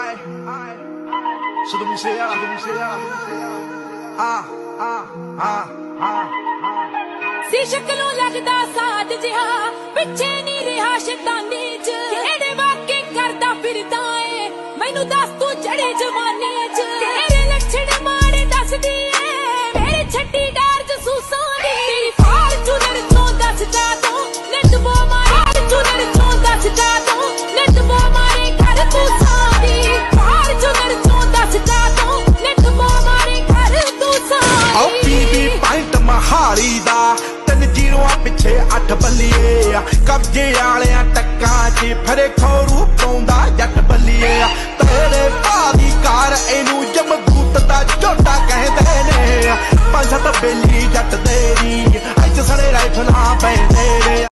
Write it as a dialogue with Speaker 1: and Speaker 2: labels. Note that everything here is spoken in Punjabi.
Speaker 1: Sou do Museu,
Speaker 2: ਸੀ ਸ਼ਕਲੋਂ ਲੱਗਦਾ ਸਾਧ ਜਿਹਾ ਪਿੱਛੇ ਨਹੀਂ ਰਿਹਾ ਸ਼ੈਤਾਨੀ ਚ ਕਿਹੜੇ ਵਾਕੇ ਕਰਦਾ ਫਿਰਦਾ ਏ ਮੈਨੂੰ ਦੱਸ ਤੂੰ ਚੜੇ ਜਵਾਨੀ ਚ ਤੇਰੇ ਲੱਛਣ ਮਾੜੇ ਦੱਸਦੀ ਏ ਮੇਰੇ ਛੱਡੀ ਡਾਰ ਜਸੂਸਾਂ ਦੀ ਤੇਰੀ ਫਾਰਚੂਨਰ ਤੋਂ ਦੱਸਦਾ ਤੂੰ ਨਿੱਤ ਬੋ ਮਾਰੇ ਫਾਰਚੂਨਰ ਤੋਂ ਦੱਸਦਾ ਤੂੰ ਨਿੱਤ ਬੋ ਮਾਰੇ ਘਰ ਤੂੰ ਸਾਦੀ ਫਾਰਚੂਨਰ ਤੋਂ ਦੱਸਦਾ ਤੂੰ ਨਿੱਤ ਬੋ ਮਾਰੇ ਘਰ ਤੂੰ ਸਾਦੀ
Speaker 1: ਓ ਪੀਵੀ ਪਾਇੰਟ ਮਹਾਲੀ ਦਾ ਪਿੱਛੇ 8 ਬੱਲੀਏ ਕਬਜੇ ਵਾਲਿਆਂ ਟੱਕਾਂ 'ਚ ਫਰੇ ਖੋਰੂ ਪਾਉਂਦਾ ਜੱਟ ਬੱਲੀਏ